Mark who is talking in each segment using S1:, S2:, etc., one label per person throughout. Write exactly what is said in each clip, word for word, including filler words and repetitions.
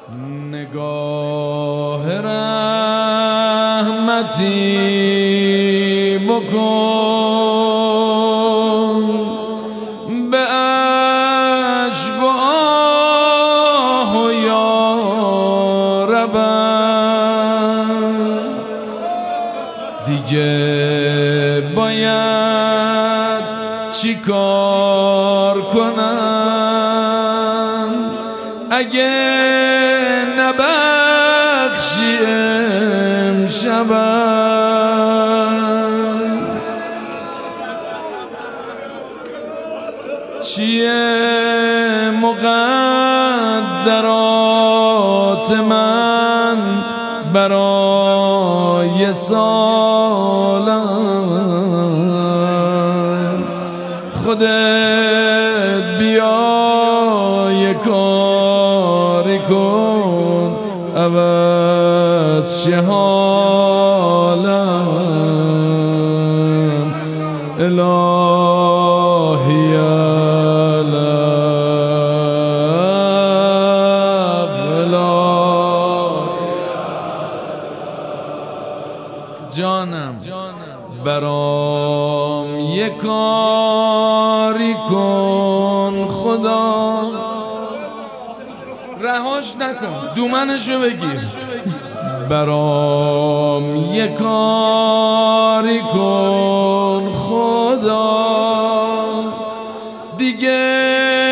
S1: نگاه رحمتی بکن به اشک و آه و یا ربم، دیگه باید چی کار کنم اگه نبخشی امشبم؟ چیه مقدرات من برای سالم؟ خودت بیا یه کاری کن عوض شه حالم. الهی الف جانم برام یه کاری کن خدا، رهاش نکن دومنشو بگیر. برام یه کاری کن خدا، دیگه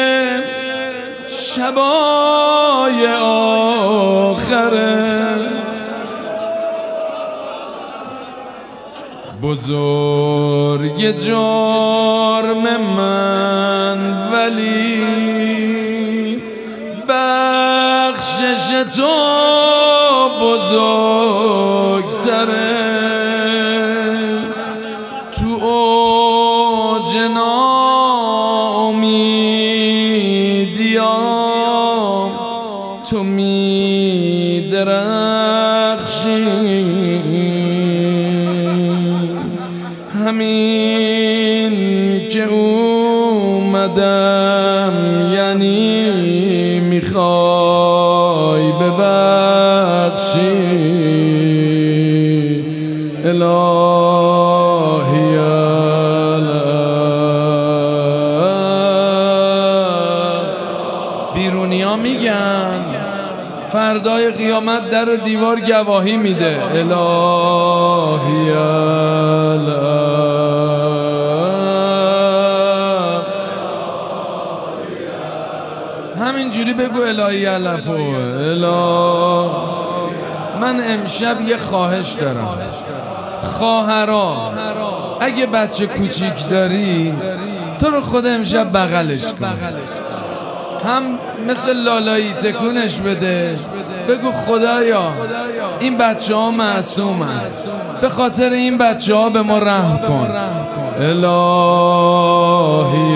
S1: شبای آخره بزرگ جرم من، ولی بخشش تو بزرگتره. تو اوج ناامیدیام تو می درخشی، همین که اومدم یعنی میخوای ببخشی. الهی بیرونی ها میگن فردای قیامت در و دیوار گواهی میده. الهی همینجوری بگو الهی علفو. اله من امشب یه خواهش دارم، خواهرا اگه بچه کوچیک داری تو رو خدا امشب بغلش کن، هم مثل لالایی تکونش بده، بگو خدایا این بچه ها معصومن، به خاطر این بچه ها به ما رحم کن. الهی